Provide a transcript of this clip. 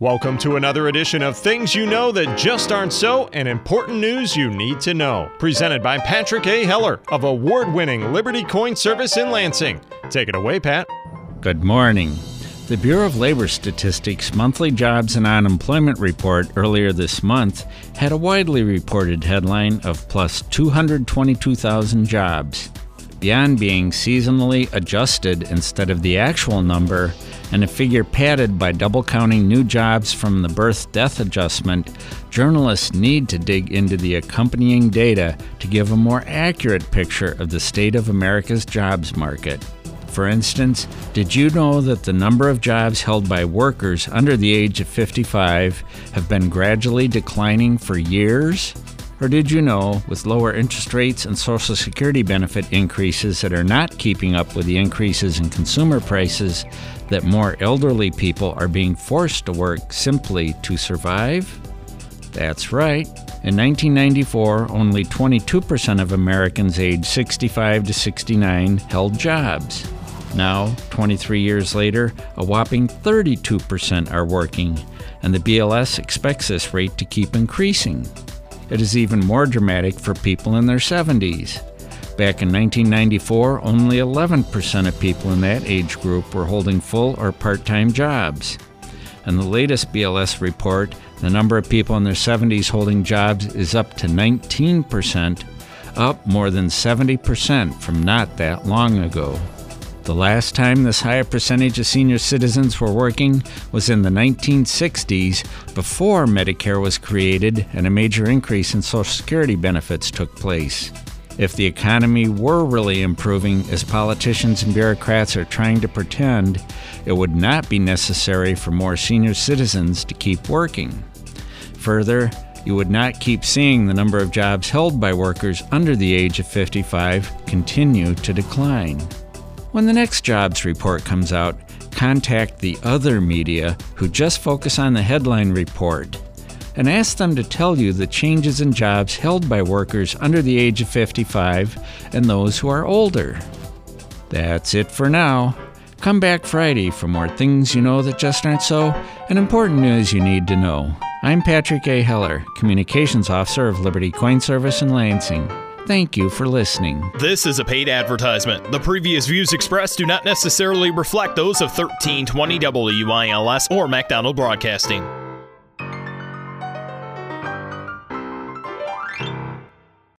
Welcome to another edition of Things You Know That Just Aren't So and Important News You Need to Know. Presented by Patrick A. Heller of award-winning Liberty Coin Service in Lansing. Take it away, Pat. Good morning. The Bureau of Labor Statistics monthly jobs and unemployment report earlier this month had a widely reported headline of plus 222,000 jobs. Beyond being seasonally adjusted instead of the actual number, and a figure padded by double counting new jobs from the birth-death adjustment, journalists need to dig into the accompanying data to give a more accurate picture of the state of America's jobs market. For instance, did you know that the number of jobs held by workers under the age of 55 have been gradually declining for years? Or did you know, with lower interest rates and Social Security benefit increases that are not keeping up with the increases in consumer prices, that more elderly people are being forced to work simply to survive? That's right. In 1994, only 22% of Americans aged 65 to 69 held jobs. Now, 23 years later, a whopping 32% are working, and the BLS expects this rate to keep increasing. It is even more dramatic for people in their 70s. Back in 1994, only 11% of people in that age group were holding full or part-time jobs. In the latest BLS report, the number of people in their 70s holding jobs is up to 19%, up more than 70% from not that long ago. The last time this high a percentage of senior citizens were working was in the 1960s, before Medicare was created and a major increase in Social Security benefits took place. If the economy were really improving, as politicians and bureaucrats are trying to pretend, it would not be necessary for more senior citizens to keep working. Further, you would not keep seeing the number of jobs held by workers under the age of 55 continue to decline. When the next jobs report comes out, contact the other media who just focus on the headline report and ask them to tell you the changes in jobs held by workers under the age of 55 and those who are older. That's it for now. Come back Friday for more Things You Know That Just Aren't So and important news you need to know. I'm Patrick A. Heller, Communications Officer of Liberty Coin Service in Lansing. Thank you for listening. This is a paid advertisement. The previous views expressed do not necessarily reflect those of 1320 WILS or MacDonald Broadcasting.